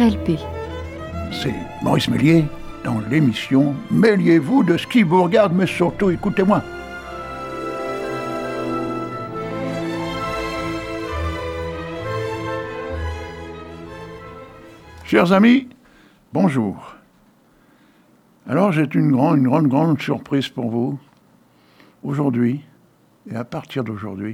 RLP. C'est Maurice Méliès dans l'émission « Mêliez-vous de ce qui vous regarde, mais surtout écoutez-moi ». Chers amis, bonjour. Alors j'ai une grande surprise pour vous. Aujourd'hui, et à partir d'aujourd'hui,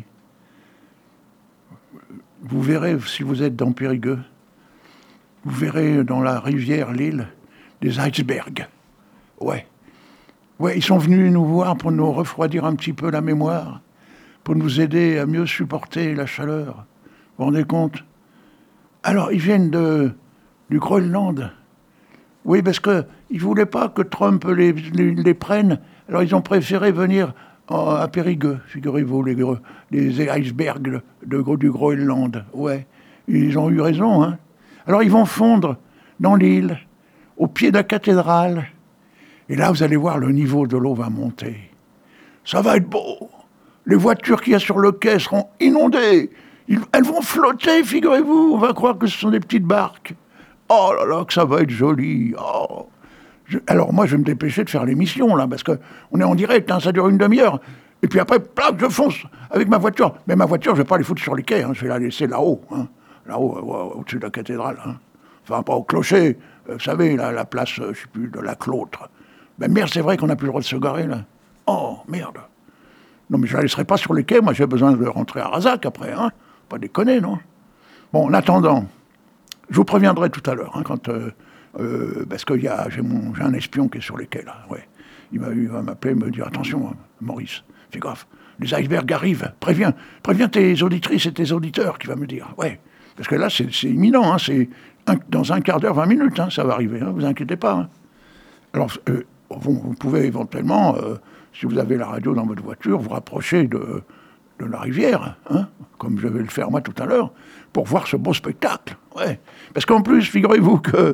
vous verrez, si vous êtes dans Périgueux, vous verrez dans la rivière Lille des icebergs. Ouais, ils sont venus nous voir pour nous refroidir un petit peu la mémoire, pour nous aider à mieux supporter la chaleur. Vous vous rendez compte? Alors, ils viennent du Groenland. Oui, parce qu'ils ne voulaient pas que Trump les prenne, alors ils ont préféré venir à Périgueux, figurez-vous, les icebergs du Groenland. Ouais, ils ont eu raison, hein. Alors ils vont fondre dans l'île, au pied de la cathédrale. Et là, vous allez voir, le niveau de l'eau va monter. Ça va être beau. Les voitures qu'il y a sur le quai seront inondées. Elles vont flotter, figurez-vous. On va croire que ce sont des petites barques. Oh là là, que ça va être joli. Oh. Alors moi, je vais me dépêcher de faire l'émission, là, parce qu'on est en direct, hein, ça dure une demi-heure. Et puis après, plac, je fonce avec ma voiture. Mais ma voiture, je ne vais pas les foutre sur les quais, hein, je vais la laisser là-haut, hein, là-haut, au-dessus de la cathédrale. Hein. Enfin, pas au clocher, vous savez, la place, je ne sais plus, de la Clotre. Ben merde, c'est vrai qu'on n'a plus le droit de se garer, là. Oh, merde. Non, mais je ne la laisserai pas sur les quais, moi j'ai besoin de rentrer à Razac après, hein. Pas déconner, non? Bon, en attendant, je vous préviendrai tout à l'heure, hein, parce que j'ai un espion qui est sur les quais, là, ouais. Il va m'appeler, me dire, attention, Maurice, fais gaffe, les icebergs arrivent, préviens tes auditrices et tes auditeurs, qui va me dire, ouais. Parce que là, c'est imminent, hein, dans un quart d'heure, 20 minutes, hein, ça va arriver, hein, vous inquiétez pas. Hein. Alors, vous pouvez éventuellement, si vous avez la radio dans votre voiture, vous rapprocher de la rivière, hein, comme je vais le faire moi tout à l'heure, pour voir ce beau spectacle. Ouais. Parce qu'en plus, figurez-vous que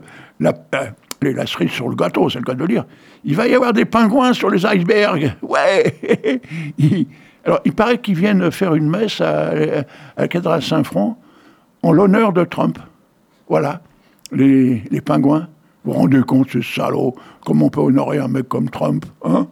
la cerise sur le gâteau, c'est le cas de le dire, il va y avoir des pingouins sur les icebergs. Ouais. Alors, il paraît qu'ils viennent faire une messe à la cathédrale Saint-Front en l'honneur de Trump. Voilà, les pingouins. Vous vous rendez compte, ces salauds, comment on peut honorer un mec comme Trump, hein?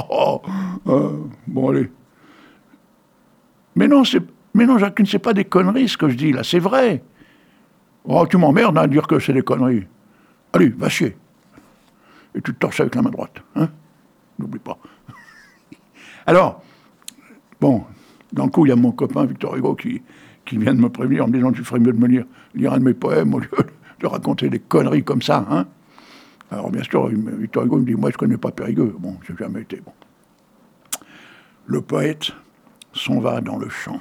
Bon, allez. Mais non, Jacqueline, c'est pas des conneries ce que je dis là, c'est vrai. Oh, tu m'emmerdes à dire que c'est des conneries. Allez, va chier. Et tu te torches avec la main droite, hein? N'oublie pas. Alors, bon, d'un coup, il y a mon copain Victor Hugo qui vient de me prévenir en me disant tu ferais mieux de me lire un de mes poèmes au lieu de raconter des conneries comme ça, hein? Alors, bien sûr, Victor Hugo me dit moi, je connais pas Périgueux. Bon, j'ai jamais été. Bon. Le poète s'en va dans les champs.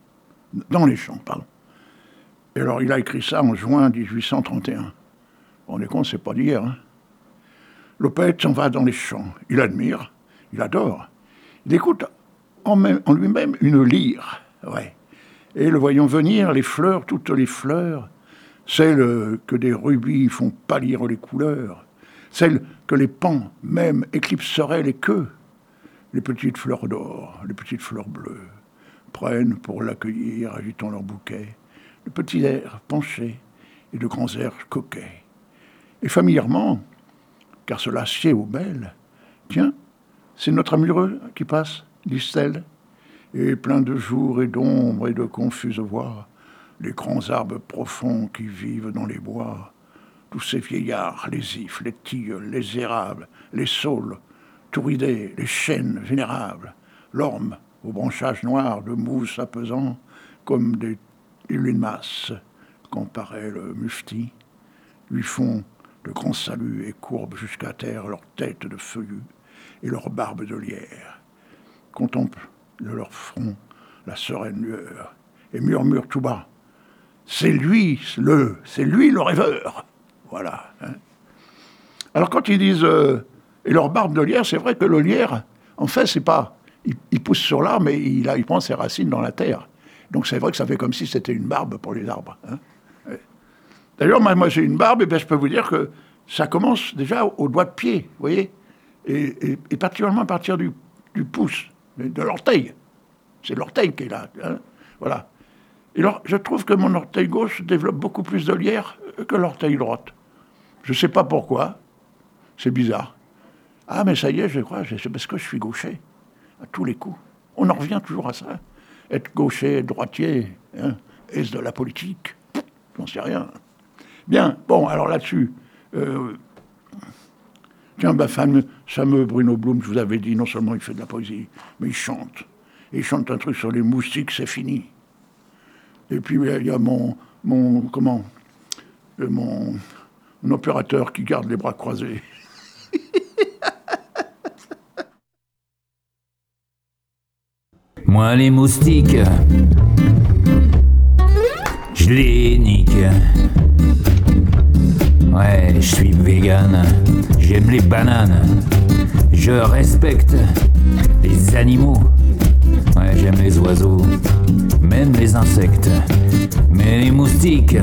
Et alors, il a écrit ça en juin 1831. Vous vous rendez compte, c'est pas d'hier. Hein. Le poète s'en va dans les champs. Il admire, il adore. Il écoute en lui-même une lyre. Ouais. Et le voyant venir, les fleurs, toutes les fleurs, celles que des rubis font pâlir les couleurs, celles que les pans même éclipseraient les queues, les petites fleurs d'or, les petites fleurs bleues, prennent pour l'accueillir, agitant leur bouquet, de petits airs penchés et de grands airs coquets. Et familièrement, car cela sied aux belles, tiens, c'est notre amoureux qui passe, disent-elles, et plein de jours et d'ombres et de confuses voix, les grands arbres profonds qui vivent dans les bois, tous ces vieillards, les ifs, les tilleuls, les érables, les saules, tout ridés, les chênes vénérables, l'orme, aux branchages noirs de mousse apaisant, comme des limaces, comparait le mufti, lui font de grands saluts et courbent jusqu'à terre leurs têtes de feuillus et leurs barbes de lierre, contemplent de leur front la sereine lueur et murmurent tout bas, c'est lui le rêveur. Voilà. Hein. Alors quand ils disent et leur barbe de lierre, c'est vrai que le lierre, en fait, c'est pas, il pousse sur l'arbre, mais il prend ses racines dans la terre. Donc c'est vrai que ça fait comme si c'était une barbe pour les arbres. Hein. Ouais. D'ailleurs, moi j'ai une barbe, et bien je peux vous dire que ça commence déjà au doigt de pied, vous voyez, et particulièrement à partir du pouce, de l'orteil. C'est l'orteil qui est là. Hein. Voilà. Et alors, je trouve que mon orteil gauche développe beaucoup plus de lierre que l'orteil droite. Je ne sais pas pourquoi. C'est bizarre. Ah, mais ça y est, je crois, c'est parce que je suis gaucher, à tous les coups. On en revient toujours à ça. Être gaucher, être droitier, hein, est-ce de la politique? J'en sais rien. Bien, bon, alors là-dessus, tiens, ma fameux Bruno Blum, je vous avais dit, non seulement il fait de la poésie, mais il chante. Et il chante un truc sur les moustiques, c'est fini. Et puis il y a mon opérateur qui garde les bras croisés. Moi les moustiques, je les nique. Ouais, je suis vegan, j'aime les bananes, je respecte les animaux. Ouais, j'aime les oiseaux, même les insectes. Mais les moustiques,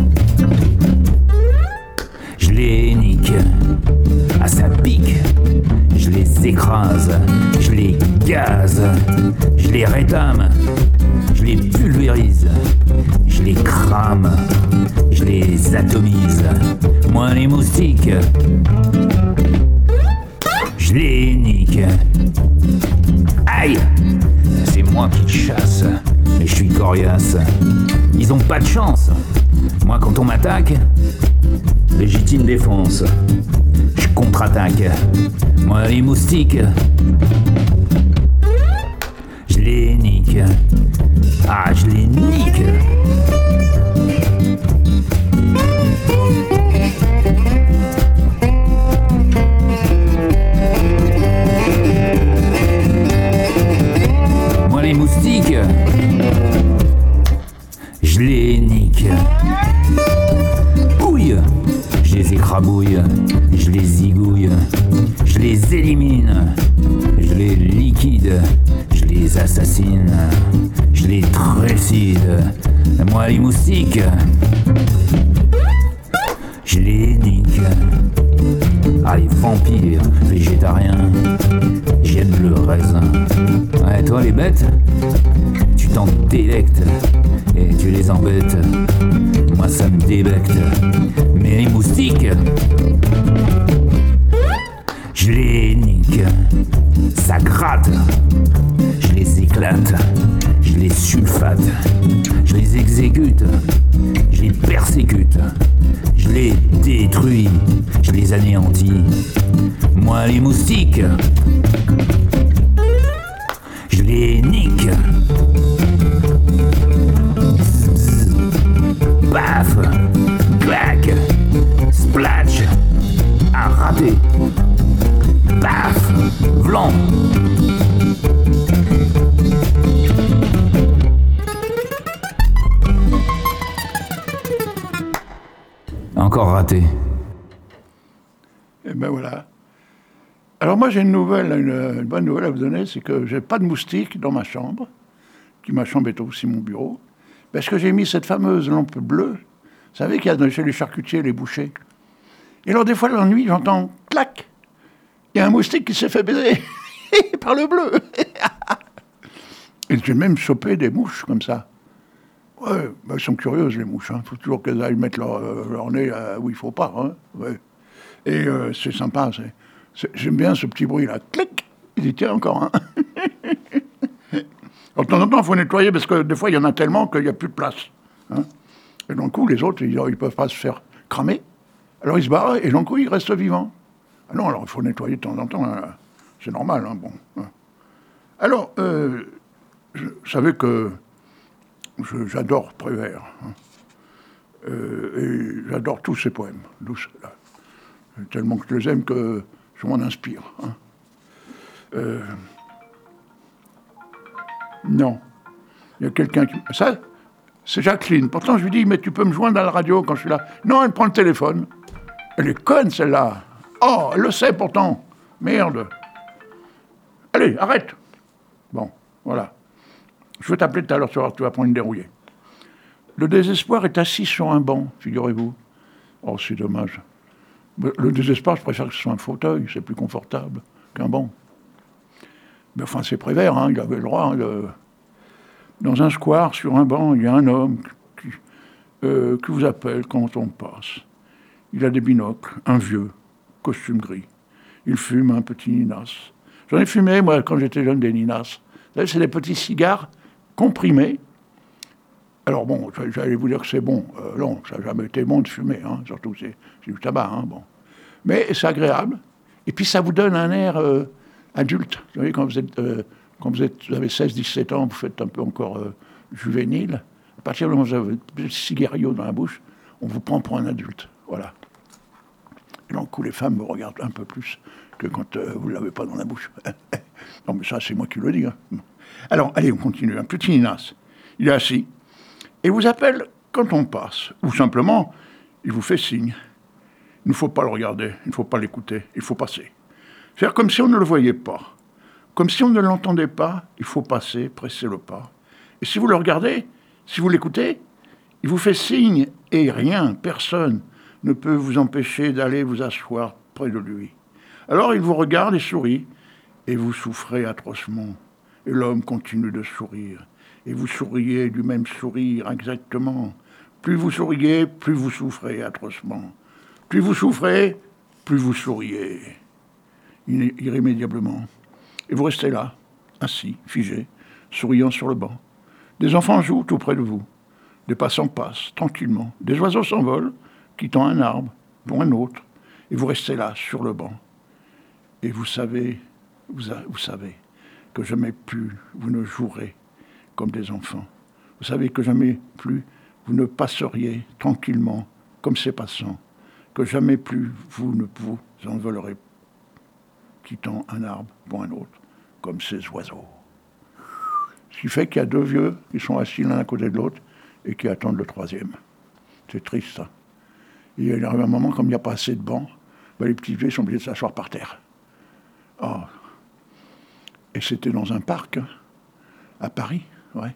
je les nique. À sa pique, je les écrase, je les gaze, je les rétame, je les pulvérise, je les crame, je les atomise. Moi les moustiques, je les nique. Aïe! C'est moi qui chasse, et je suis coriace. Ils ont pas de chance. Moi quand on m'attaque, légitime défense. Je contre-attaque. Moi les moustiques, je les nique. Ah, je les nique. Moi les moustiques, je les nique. Ouille, je les écrabouille, je les zigouille, je les élimine, je les liquide, je les assassine, je les trucide. Moi les moustiques, je les nique. Ah les vampires, végétariens, j'aime le raisin. Ouais, toi les bêtes, tu t'en délectes et tu les embêtes. Moi ça me débecte. Mais les moustiques, je les nique. Ça gratte, je les éclate, je les sulfate, je les exécute, je les persécute, je les détruis, je les anéantis. Moi les moustiques, je les nique. Paf, clac, splatch, à rater. Paf, vlan. Encore raté. Et ben voilà. Alors moi j'ai une bonne nouvelle à vous donner, c'est que j'ai pas de moustiques dans ma chambre, ma chambre est aussi mon bureau, parce que j'ai mis cette fameuse lampe bleue. Vous savez qu'il y a chez les charcutiers, les bouchers. Et alors des fois la nuit j'entends clac. Il y a un moustique qui s'est fait baiser par le bleu. Et j'ai même chopé des mouches comme ça. Ouais, bah, elles sont curieuses les mouches. Il faut toujours qu'elles aillent mettre leur nez où il ne faut pas. Hein. Ouais. Et c'est sympa. J'aime bien ce petit bruit là. Clic. Il dit tiens encore un. De temps en temps, il faut nettoyer parce que des fois, il y en a tellement qu'il n'y a plus de place. Hein. Et d'un coup, les autres, ils ne peuvent pas se faire cramer. Alors ils se barrent et d'un coup, ils restent vivants. Ah non, alors il faut nettoyer de temps en temps. Hein. C'est normal. Hein, bon. Alors, vous savez que j'adore Prévert. Hein. Et j'adore tous ses poèmes. Tellement que je les aime que je m'en inspire. Hein. Non. Il y a quelqu'un qui... Ça, c'est Jacqueline. Pourtant, je lui dis, mais tu peux me joindre à la radio quand je suis là. Non, elle prend le téléphone. Elle est conne, celle-là. Oh, elle le sait pourtant. Merde. Allez, arrête. Bon, voilà. Je vais t'appeler tout à l'heure, tu vas prendre une dérouillée. Le désespoir est assis sur un banc, figurez-vous. Oh, c'est dommage. Le désespoir, je préfère que ce soit un fauteuil, c'est plus confortable qu'un banc. Mais enfin, c'est Prévert, hein, il avait le droit. Dans un square, sur un banc, il y a un homme qui vous appelle quand on passe. Il a des binocles, un vieux, costume gris. Il fume un petit Ninas. J'en ai fumé, moi, quand j'étais jeune, des Ninas. Vous savez, c'est des petits cigares comprimés. Alors bon, j'allais vous dire que c'est bon. Non, ça n'a jamais été bon de fumer, hein. Surtout c'est du tabac, hein, bon. Mais c'est agréable. Et puis ça vous donne un air adulte. Vous voyez, quand vous avez 16-17 ans, vous faites un peu encore juvénile. À partir du moment où vous avez un petit cigario dans la bouche, on vous prend pour un adulte. Voilà. Et donc, les femmes me regardent un peu plus que quand vous ne l'avez pas dans la bouche. Non, mais ça, c'est moi qui le dis. Hein. Alors, allez, on continue. Un petit Ninas. Il est assis. Et vous appelle quand on passe. Ou simplement, il vous fait signe. Il ne faut pas le regarder, il ne faut pas l'écouter, il faut passer. Faire comme si on ne le voyait pas. Comme si on ne l'entendait pas, il faut passer, presser le pas. Et si vous le regardez, si vous l'écoutez, il vous fait signe et rien, personne ne peut vous empêcher d'aller vous asseoir près de lui. Alors il vous regarde et sourit, et vous souffrez atrocement. Et l'homme continue de sourire. Et vous souriez du même sourire exactement. Plus vous souriez, plus vous souffrez atrocement. Plus vous souffrez, plus vous souriez. Irrémédiablement. Et vous restez là, assis, figé, souriant sur le banc. Des enfants jouent tout près de vous. Des passants passent, tranquillement. Des oiseaux s'envolent, quittant un arbre, pour un autre. Et vous restez là, sur le banc. Et vous savez que jamais plus vous ne jouerez comme des enfants. Vous savez que jamais plus vous ne passeriez tranquillement comme ces passants. Que jamais plus vous ne vous envolerez, quittant un arbre pour un autre, comme ces oiseaux. Ce qui fait qu'il y a deux vieux qui sont assis l'un à côté de l'autre et qui attendent le troisième. C'est triste, ça. Et il arrive un moment, comme il n'y a pas assez de bancs, les petits vieux sont obligés de s'asseoir par terre. Oh. Et c'était dans un parc, hein, à Paris, ouais.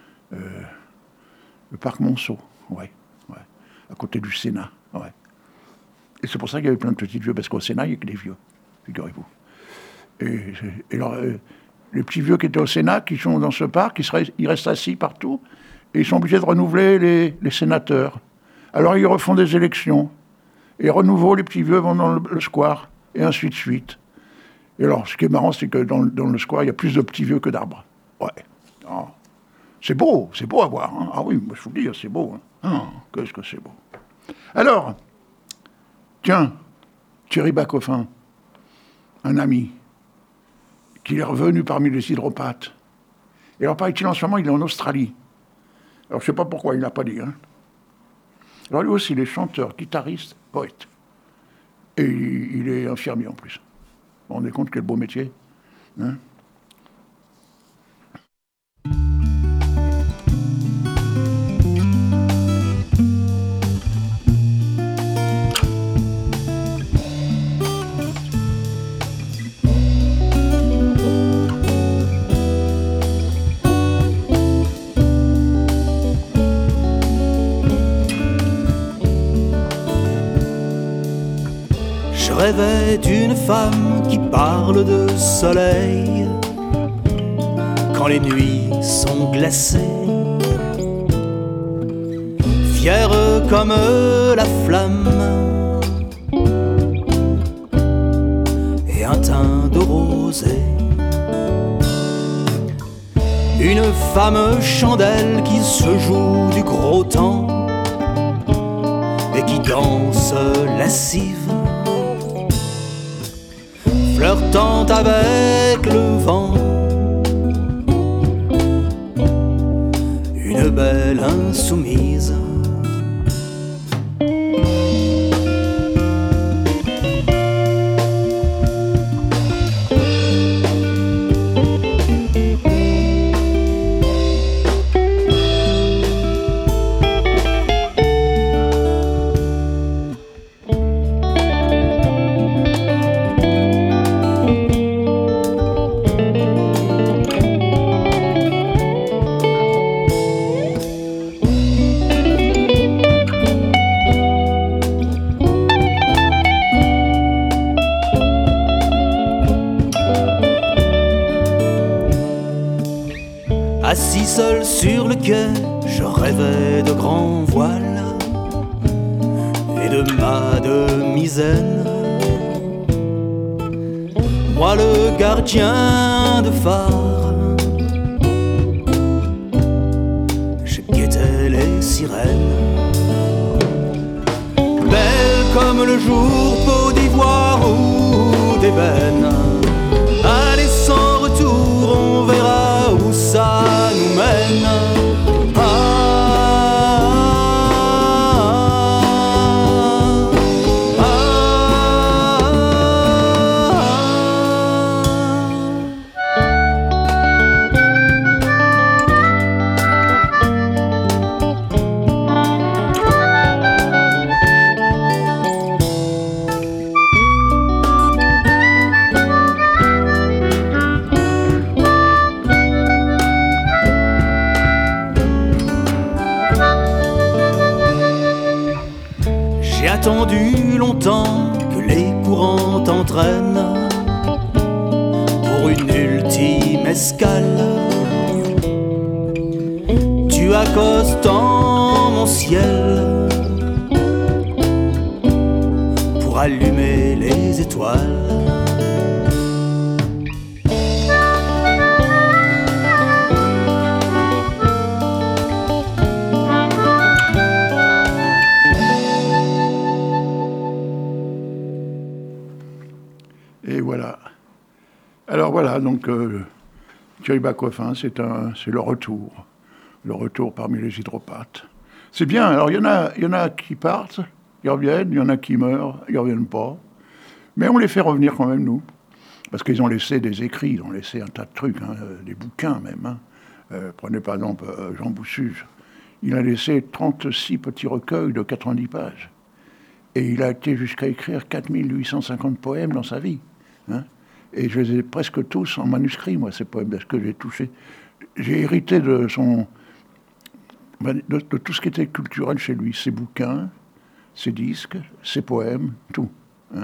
Le parc Monceau, ouais, à côté du Sénat, ouais. Et c'est pour ça qu'il y avait plein de petits vieux, parce qu'au Sénat, il n'y a que des vieux, figurez-vous. Et alors, les petits vieux qui étaient au Sénat, qui sont dans ce parc, ils restent assis partout, et ils sont obligés de renouveler les sénateurs. Alors ils refont des élections, et renouveau, les petits vieux vont dans le square, et ainsi de suite. Et alors, ce qui est marrant, c'est que dans le square, il y a plus de petits vieux que d'arbres. Ouais. Oh. C'est beau à voir. Hein. Ah oui, moi je vous le dis, c'est beau. Hein. Oh, qu'est-ce que c'est beau. Alors, tiens, Thierry Bacoffin, un ami, qui est revenu parmi les hydropathes. Et alors, paraît-il, en ce moment, il est en Australie. Alors, je ne sais pas pourquoi, il ne l'a pas dit. Hein. Alors, lui aussi, il est chanteur, guitariste, poète. Et il est infirmier, en plus. Vous vous rendez compte quel beau métier, hein. Je rêvais d'une femme qui parle de soleil quand les nuits sont glacées, fière comme la flamme et un teint de rosée. Une femme chandelle qui se joue du gros temps et qui danse lascive, flirtant avec le vent, une belle insoumise. Assis seul sur le quai, je rêvais de grands voiles et de mademoiselle. Moi le gardien de phare, je guettais les sirènes. Belle comme le jour, peau d'ivoire ou d'ébène. Allez sans retour, on verra où ça nous mène. J'ai attendu longtemps que les courants t'entraînent pour une ultime escale. Tu accostes en mon ciel pour allumer les étoiles. Et voilà. Alors voilà, donc Thierry Bacoffin, c'est le retour parmi les hydropathes. C'est bien, alors il y en a qui partent, ils reviennent, il y en a qui meurent, ils ne reviennent pas. Mais on les fait revenir quand même, nous. Parce qu'ils ont laissé des écrits, ils ont laissé un tas de trucs, hein, des bouquins même. Hein. Prenez par exemple Jean Boussuge. Il a laissé 36 petits recueils de 90 pages. Et il a été jusqu'à écrire 4850 poèmes dans sa vie. Hein. Et je les ai presque tous en manuscrit, moi, ces poèmes, parce que j'ai touché. J'ai hérité de tout ce qui était culturel chez lui, ses bouquins, ses disques, ses poèmes, tout. Hein.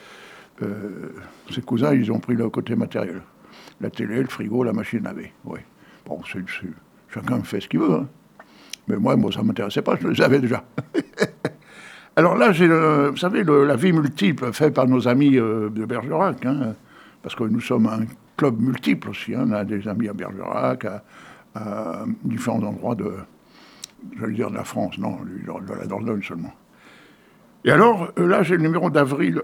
Ses cousins, ils ont pris le côté matériel. La télé, le frigo, la machine à laver. Ouais. Bon, chacun fait ce qu'il veut. Hein. Mais moi, ça ne m'intéressait pas, je les avais déjà. Alors là, j'ai, vous savez, la vie multiple faite par nos amis de Bergerac, hein, parce que nous sommes un club multiple aussi. Hein, on a des amis à Bergerac, à différents endroits de la France, non, de la Dordogne seulement. Et alors, là, j'ai le numéro d'avril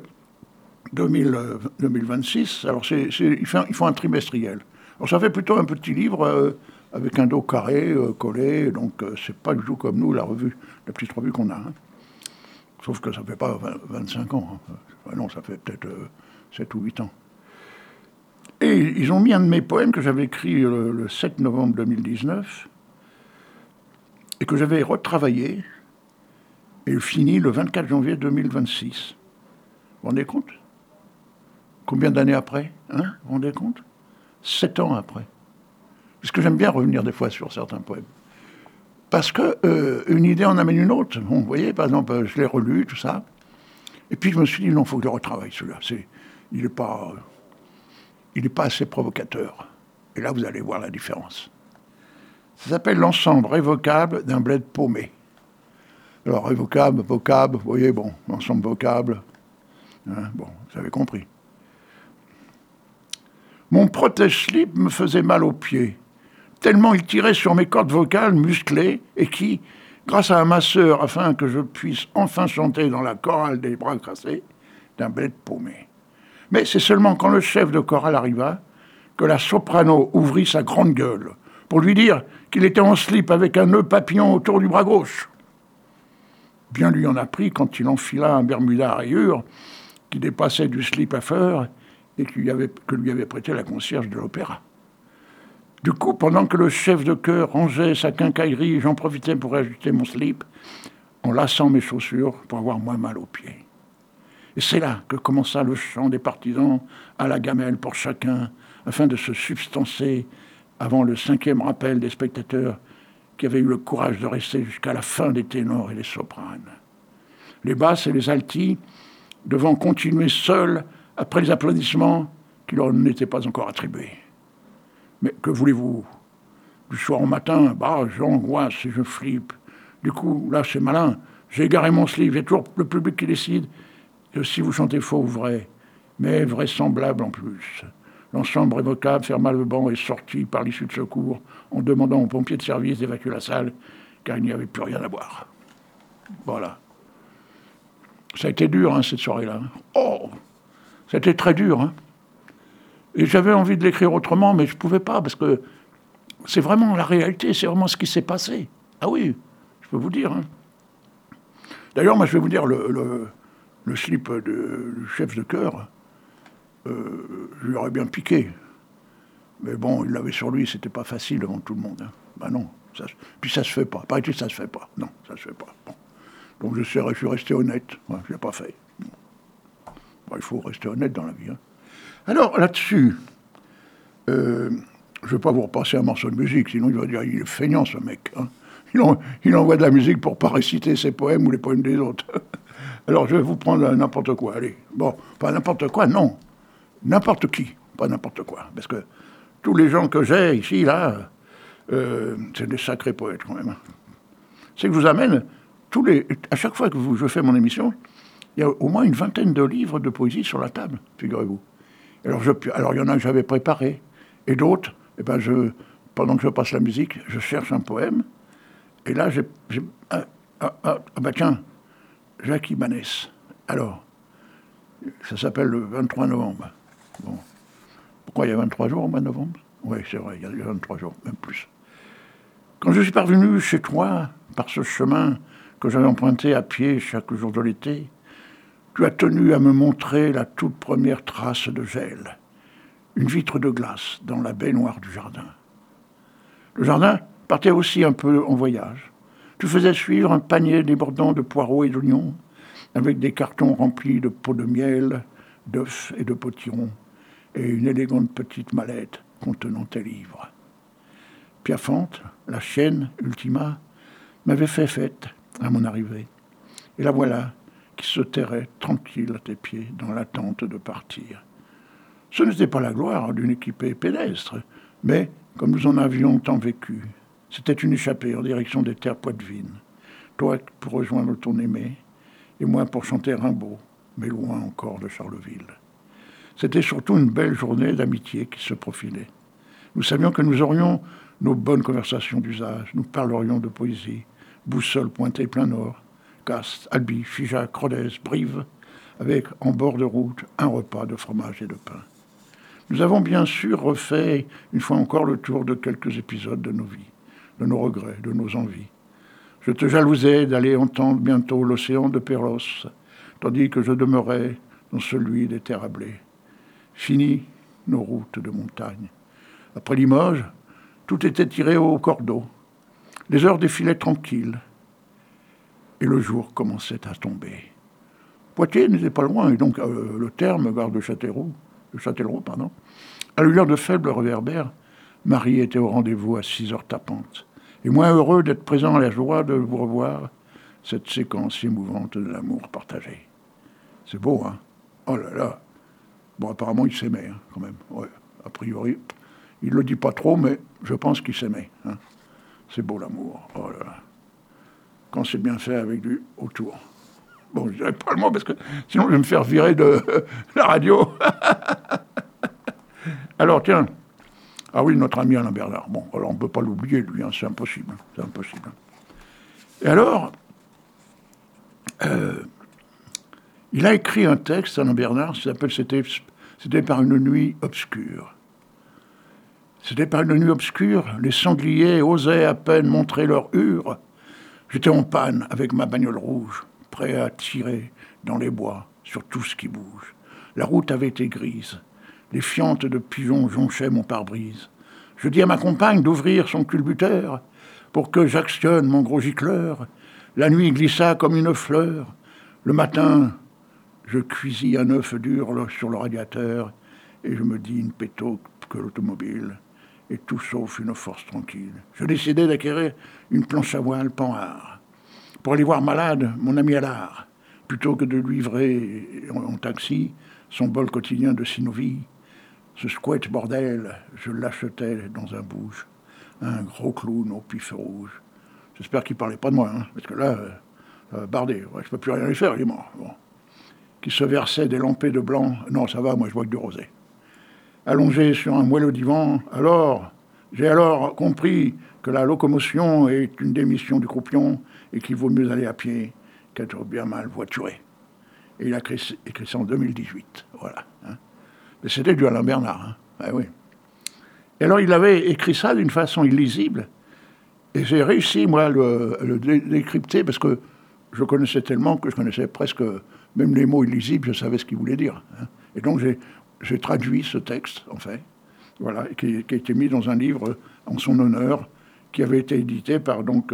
2026. Alors, il faut un trimestriel. Alors, ça fait plutôt un petit livre avec un dos carré, collé, donc c'est pas du tout comme nous, la petite revue qu'on a. Hein. Sauf que ça ne fait pas 25 ans. Hein. Non, ça fait peut-être 7 ou 8 ans. Et ils ont mis un de mes poèmes que j'avais écrit le 7 novembre 2019 et que j'avais retravaillé et fini le 24 janvier 2026. Vous vous rendez compte? Combien d'années après, hein? Vous vous rendez compte? 7 ans après. Parce que j'aime bien revenir des fois sur certains poèmes. Parce qu'une idée en amène une autre. Bon, vous voyez, par exemple, je l'ai relu, tout ça. Et puis je me suis dit, non, il faut que je le retravaille, celui-là. Il n'est pas assez provocateur. Et là, vous allez voir la différence. Ça s'appelle l'ensemble révocable d'un bled paumé. Alors, révocable, vocable, vous voyez, bon, l'ensemble vocable. Hein, bon, vous avez compris. Mon protège-slip me faisait mal aux pieds, tellement il tirait sur mes cordes vocales musclées et qui, grâce à un masseur, afin que je puisse enfin chanter dans la chorale des bras cassés, d'un bled paumé. Mais c'est seulement quand le chef de chorale arriva que la soprano ouvrit sa grande gueule pour lui dire qu'il était en slip avec un nœud papillon autour du bras gauche. Bien lui en a pris quand il enfila un bermuda à rayures qui dépassait du slip à fleurs et que lui avait prêté la concierge de l'opéra. Du coup, pendant que le chef de chœur rangeait sa quincaillerie, j'en profitais pour ajuster mon slip en lassant mes chaussures pour avoir moins mal aux pieds. Et c'est là que commença le chant des partisans à la gamelle pour chacun, afin de se substancer avant le 5e rappel des spectateurs qui avaient eu le courage de rester jusqu'à la fin des ténors et des sopranes. Les basses et les altis devant continuer seuls après les applaudissements qui leur n'étaient pas encore attribués. Mais que voulez-vous? Du soir au matin, j'angoisse et je flippe. Du coup, là, c'est malin. J'ai égaré mon slip. Il y a toujours le public qui décide que si vous chantez faux ou vrai, mais vraisemblable en plus. L'ensemble révocable ferma le banc et sortit par l'issue de secours en demandant aux pompiers de service d'évacuer la salle, car il n'y avait plus rien à boire. Voilà. Ça a été dur, cette soirée-là. Oh, ça a été très dur. Et j'avais envie de l'écrire autrement, mais je ne pouvais pas, parce que c'est vraiment la réalité, c'est vraiment ce qui s'est passé. Ah oui, je peux vous dire. D'ailleurs, moi, je vais vous dire, le slip du chef de chœur, je lui aurais bien piqué. Mais bon, il l'avait sur lui, c'était pas facile devant tout le monde. Ben non, puis ça se fait pas. Paraît-il, ça se fait pas. Non, ça se fait pas. Bon. Donc je suis resté honnête. Ouais, je l'ai pas fait. Bon, il faut rester honnête dans la vie. Alors, là-dessus, je ne vais pas vous repasser un morceau de musique, sinon il va dire, il est feignant, ce mec. Il envoie de la musique pour pas réciter ses poèmes ou les poèmes des autres. Alors, je vais vous prendre n'importe quoi. Allez, bon, pas n'importe quoi, non. N'importe qui, pas n'importe quoi. Parce que tous les gens que j'ai ici, là, c'est des sacrés poètes, quand même. C'est que je vous amène, à chaque fois que je fais mon émission, il y a au moins une vingtaine de livres de poésie sur la table, figurez-vous. Alors il y en a que j'avais préparé, et d'autres, pendant que je passe la musique, je cherche un poème, et là, tiens, Jacques Ibanez. Alors, ça s'appelle le 23 novembre. Bon. Pourquoi il y a 23 jours au mois de novembre? Oui, c'est vrai, il y a 23 jours, même plus. Quand je suis parvenu chez toi, par ce chemin que j'avais emprunté à pied chaque jour de l'été, tu as tenu à me montrer la toute première trace de gel, une vitre de glace dans la baignoire du jardin. Le jardin partait aussi un peu en voyage. Tu faisais suivre un panier débordant de poireaux et d'oignons, avec des cartons remplis de pots de miel, d'œufs et de potirons, et une élégante petite mallette contenant tes livres. Piafante, la chienne, Ultima, m'avait fait fête à mon arrivée. Et la voilà, qui se terrait tranquille à tes pieds dans l'attente de partir. Ce n'était pas la gloire d'une équipée pédestre, mais, comme nous en avions tant vécu, c'était une échappée en direction des terres poitevines. Toi pour rejoindre ton aimé, et moi pour chanter Rimbaud, mais loin encore de Charleville. C'était surtout une belle journée d'amitié qui se profilait. Nous savions que nous aurions nos bonnes conversations d'usage, nous parlerions de poésie, boussole pointée plein nord, Castres, Albi, Figeac, Rodez, Brive, avec en bord de route un repas de fromage et de pain. Nous avons bien sûr refait une fois encore le tour de quelques épisodes de nos vies, de nos regrets, de nos envies. Je te jalousais d'aller entendre bientôt l'océan de Péros, tandis que je demeurais dans celui des terres à blé. Fini nos routes de montagne. Après Limoges, tout était tiré au cordeau. Les heures défilaient tranquilles. Et le jour commençait à tomber. Poitiers n'était pas loin, et donc le terme, gare de Châtellerault, à l'heure de faible réverbère, Marie était au rendez-vous à 6 heures tapantes. Et moins heureux d'être présent à la joie de vous revoir, cette séquence émouvante de l'amour partagé. C'est beau, hein? Oh là là! Bon, apparemment, ils s'aimaient, quand même. Ouais, a priori, il ne le dit pas trop, mais je pense qu'ils s'aimaient. C'est beau, l'amour. Oh là là. Quand c'est bien fait avec du autour. Bon, je ne dirais pas le mot, parce que sinon, je vais me faire virer de la radio. Alors, tiens. Ah oui, notre ami Alain Bernard. Bon, alors, on ne peut pas l'oublier, lui. C'est impossible. C'est impossible. Et alors... il a écrit un texte, Alain Bernard, qui s'appelle « C'était par une nuit obscure ». C'était par une nuit obscure, les sangliers osaient à peine montrer leur hure. J'étais en panne avec ma bagnole rouge, prêt à tirer dans les bois sur tout ce qui bouge. La route avait été grise, les fientes de pigeons jonchaient mon pare-brise. Je dis à ma compagne d'ouvrir son culbuteur pour que j'actionne mon gros gicleur. La nuit glissa comme une fleur. Le matin... je cuisis un œuf dur sur le radiateur et je me dis une péto que l'automobile et tout sauf une force tranquille. Je décidai d'acquérir une planche à voile Panhard pour aller voir malade mon ami Allard, plutôt que de lui livrer en taxi son bol quotidien de Synovie. Ce squat bordel, je l'achetais dans un bouge, Un gros clown au pif rouge. J'espère qu'il ne parlait pas de moi, hein, parce que là, ça va barder. Ouais, je ne peux plus rien lui faire, il est mort. Bon. Qui se versait des lampées de blanc. Non, ça va, moi je bois que du rosé. Allongé sur un moelleux divan, j'ai alors compris que la locomotion est une démission du croupion et qu'il vaut mieux aller à pied qu'être bien mal voituré. Et il a écrit ça en 2018. Voilà. Hein. Mais c'était du Alain Bernard. Hein. Ah, oui. Et alors il avait écrit ça d'une façon illisible. Et j'ai réussi, moi, à le décrypter parce que je connaissais tellement que je connaissais presque même les mots illisibles, je savais ce qu'ils voulaient dire. Hein. Et donc j'ai traduit ce texte, en fait, voilà, qui a été mis dans un livre en son honneur, qui avait été édité par donc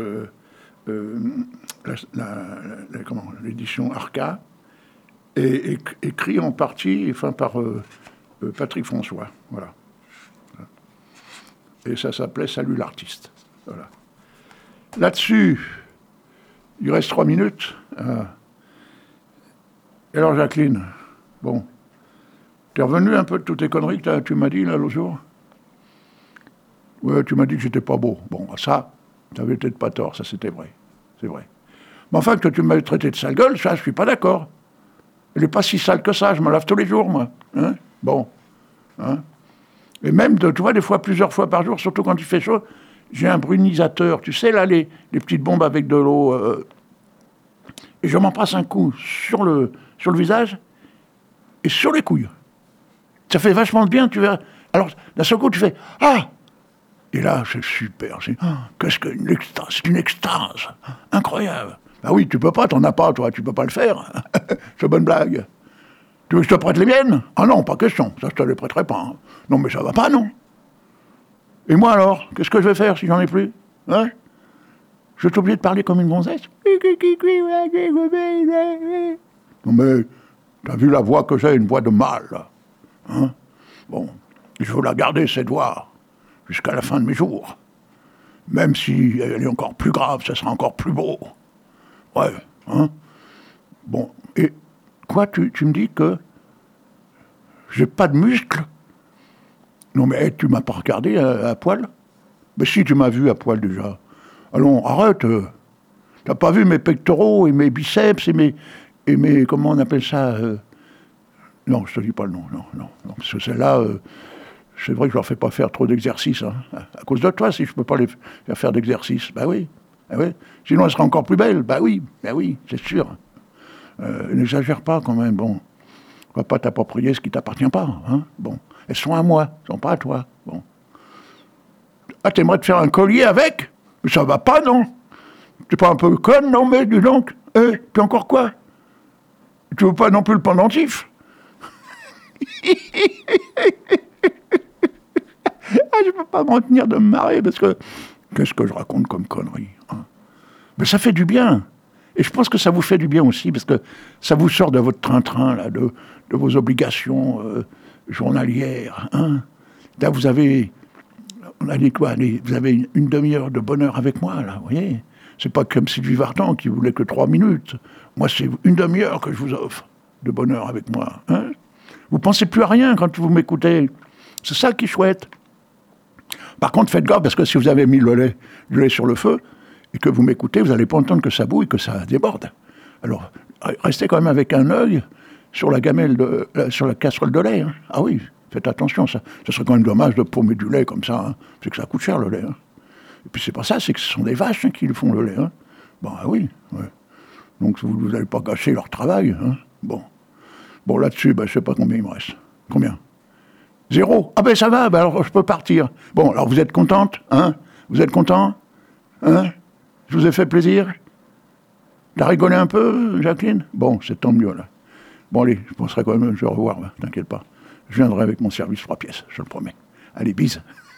l'édition Arca, et écrit en partie, par Patrick François, voilà. Et ça s'appelait Salut l'artiste. Voilà. Là-dessus, il reste 3 minutes. Et alors, Jacqueline, bon, t'es revenu un peu de toutes tes conneries que tu m'as dit là l'autre jour? Ouais, tu m'as dit que j'étais pas beau. Bon, ça, t'avais peut-être pas tort, ça c'était vrai. C'est vrai. Mais enfin, que tu m'avais traité de sale gueule, ça, je suis pas d'accord. Elle est pas si sale que ça, je me lave tous les jours, moi. Hein? Bon. Hein? Et même, tu vois, des fois, plusieurs fois par jour, surtout quand il fait chaud, j'ai un brunisateur. Tu sais, là, les petites bombes avec de l'eau. Et je m'en passe un coup sur le visage et sur les couilles. Ça fait vachement de bien, tu verras. Alors, d'un seul coup, tu fais « Ah !» Et là, c'est super. Qu'est-ce qu'une extase? C'est une extase. Incroyable. Ah oui, tu peux pas, t'en as pas, toi, tu peux pas le faire. C'est une bonne blague. Tu veux que je te prête les miennes? Ah non, pas question. Ça, je te les prêterai pas. Hein. Non, mais ça va pas, non. Et moi, alors, qu'est-ce que je vais faire si j'en ai plus? Hein? Je suis obligé de parler comme une gonzesse? Non, mais, t'as vu la voix que j'ai, une voix de mâle, là. Hein? Bon, je veux la garder, cette voix, jusqu'à la fin de mes jours. Même si elle est encore plus grave, ça sera encore plus beau. Ouais, hein? Bon, et quoi, tu me dis que j'ai pas de muscles? Non, mais tu m'as pas regardé à poil? Mais si, tu m'as vu à poil déjà. Allons, arrête. T'as pas vu mes pectoraux et mes biceps et mes comment on appelle ça? Non, je te dis pas le nom, non. Parce que celle-là, c'est vrai que je leur fais pas faire trop d'exercices. Hein. À cause de toi, si je peux pas les faire d'exercices. Bah oui. Sinon, elle sera encore plus belle. Bah oui, c'est sûr. N'exagère pas quand même, bon. On va pas t'approprier ce qui t'appartient pas, hein. Bon. Elles sont à moi, elles sont pas à toi. Bon. Ah, t'aimerais te faire un collier avec? Mais ça va pas, non? T'es pas un peu conne, non, mais dis donc. Puis encore quoi? Tu veux pas non plus le pendentif? Je peux pas me retenir de me marrer, parce que qu'est-ce que je raconte comme connerie, hein? Mais ça fait du bien. Et je pense que ça vous fait du bien aussi, parce que ça vous sort de votre train-train, là, de vos obligations journalières. Hein. Là, vous avez une demi-heure de bonheur avec moi, là, vous voyez. C'est pas comme Sylvie Vartan qui voulait que 3 minutes. Moi, c'est une demi-heure que je vous offre de bonheur avec moi. Hein. Vous pensez plus à rien quand vous m'écoutez. C'est ça qui est chouette. Par contre, faites gaffe, parce que si vous avez mis du lait sur le feu, et que vous m'écoutez, vous n'allez pas entendre que ça bouille, que ça déborde. Alors, restez quand même avec un œil sur la gamelle, sur la casserole de lait. Hein. Ah oui, faites attention, ça serait quand même dommage de paumer du lait comme ça. Hein. C'est que ça coûte cher, le lait. Hein. Et puis c'est pas ça, c'est que ce sont des vaches qui le font, le lait. Hein. Bon, ah oui. Ouais. Donc vous n'allez pas gâcher leur travail. Hein. Bon, là-dessus, je ne sais pas combien il me reste. Combien? 0. Ah ben ça va, alors je peux partir. Bon, alors vous êtes contente, hein? Vous êtes content? Hein? Je vous ai fait plaisir? T'as rigolé un peu, Jacqueline? Bon, c'est tant mieux, là. Bon, allez, je penserai quand même, je vais revoir, t'inquiète pas. Je viendrai avec mon service 3 pièces, je le promets. Allez, bise.